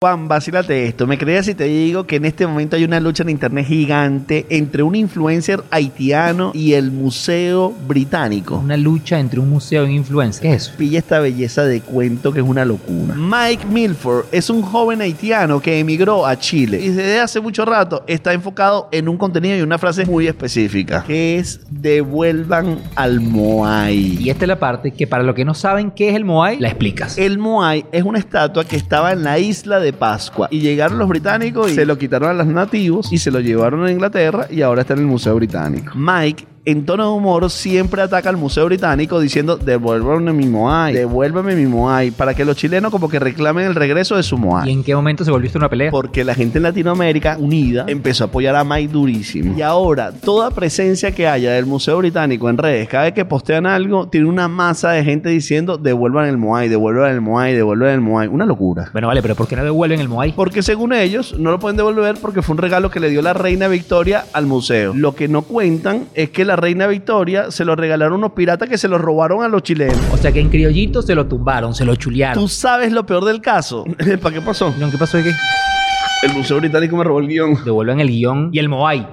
Juan, vacílate esto. ¿Me crees si te digo que en este momento hay una lucha en internet gigante entre un influencer haitiano y el Museo Británico? Una lucha entre un museo y un influencer. ¿Qué es eso? Pilla esta belleza de cuento que es una locura. Mike Milford es un joven haitiano que emigró a Chile y desde hace mucho rato está enfocado en un contenido y una frase muy específica, que es devuelvan al Moai. Y esta es la parte que para los que no saben qué es el Moai, la explicas. El Moai es una estatua que estaba en la isla de Pascua y llegaron los británicos y se lo quitaron a los nativos y se lo llevaron a Inglaterra y ahora está en el Museo Británico. Mike, en tono de humor, siempre ataca al Museo Británico diciendo devuélvame mi Moai, devuélvame mi Moai, para que los chilenos como que reclamen el regreso de su Moai. ¿Y en qué momento se volvió esto una pelea? Porque la gente en Latinoamérica unida empezó a apoyar a Mike durísimo. Y ahora, toda presencia que haya del Museo Británico en redes, cada vez que postean algo, tiene una masa de gente diciendo devuelvan el Moai, devuelvan el Moai, devuelvan el Moai. Una locura. Bueno, vale, pero ¿por qué no devuelven el Moai? Porque según ellos, no lo pueden devolver porque fue un regalo que le dio la reina Victoria al museo. Lo que no cuentan es que la reina Victoria se lo regalaron unos piratas que se lo robaron a los chilenos. O sea que en criollito se lo tumbaron, se lo chulearon. ¿Tú sabes lo peor del caso? ¿Para qué pasó? ¿Qué pasó de qué? El Museo Británico me robó el guión. Devuelven el guión y el Moai.